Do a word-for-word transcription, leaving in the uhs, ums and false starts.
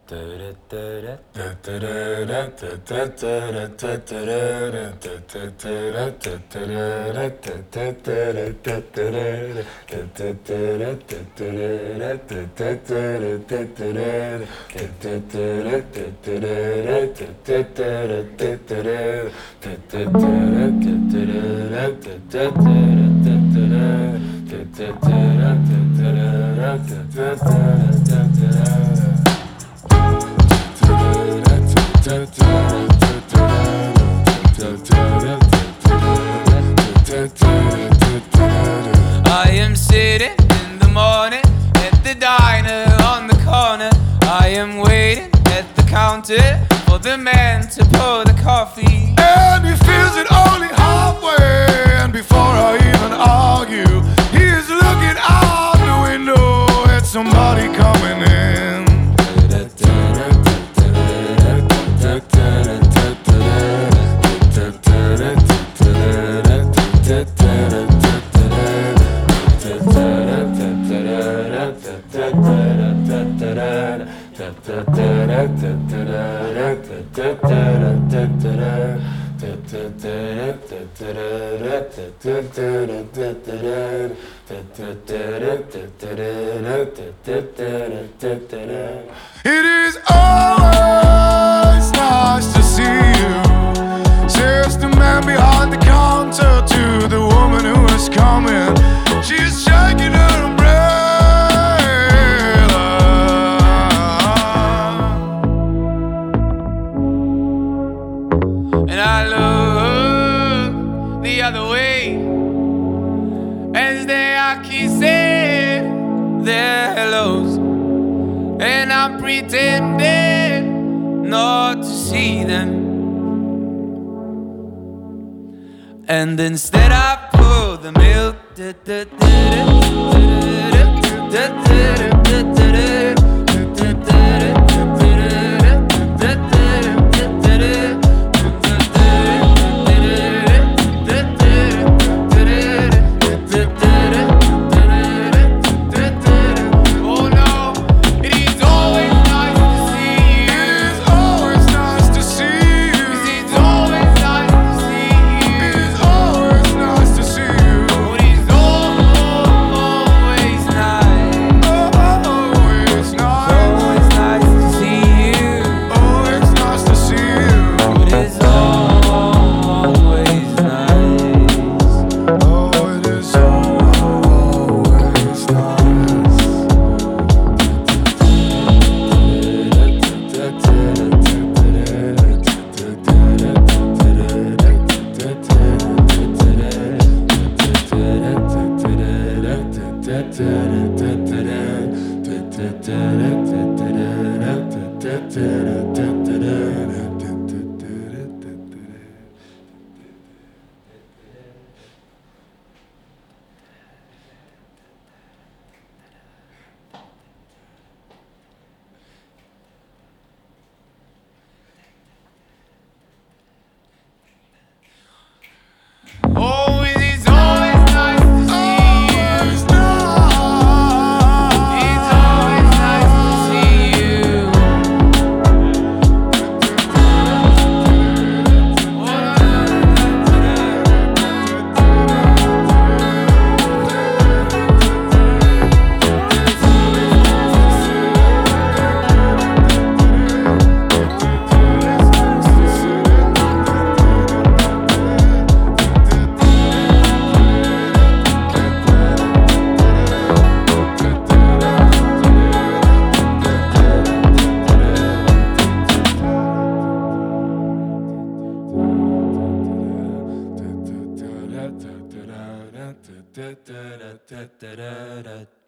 I am sitting in the morning at the diner on the corner. I am waiting at the counter for the man to pour the coffee. And he feels it only halfway, and before I even argue, he is looking out the window at somebody coming in. It is always nice to see you, says the man behind the counter to the woman who is coming. She's shaking her umbrella, And I look the other way as they are kissing their hellos, and I'm pretending not to see them. And instead I pour the milk. Oh, it is always nice to see you. It's always nice to see you. da da da da da da